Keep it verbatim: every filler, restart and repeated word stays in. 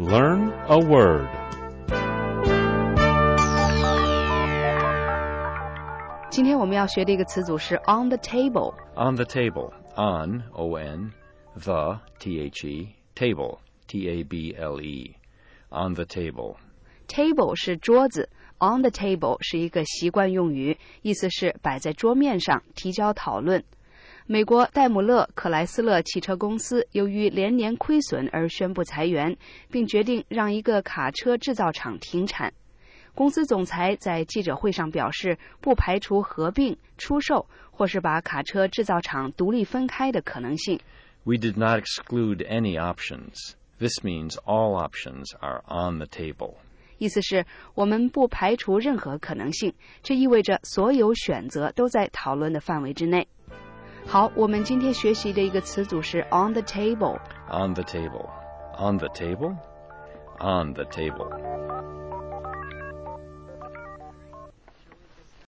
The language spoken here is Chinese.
Learn a word. 今天我们要学的一个词组是 on the table. On the table. On, O N, the, T H E, table, T A B L E. On the table. Table 是桌子 on the table 是一个习惯用语，意思是摆在桌面上提交讨论。美国戴姆勒克莱斯勒汽车公司由于连年亏损而宣布裁员，并决定让一个卡车制造厂停产。公司总裁在记者会上表示，不排除合并、出售或是把卡车制造厂独立分开的可能性。 We did not exclude any options. This means all options are on the table. 意思是我们不排除任何可能性，这意味着所有选择都在讨论的范围之内。好，我们今天学习的一个词组是 on the table. On the table. On the table? On the table.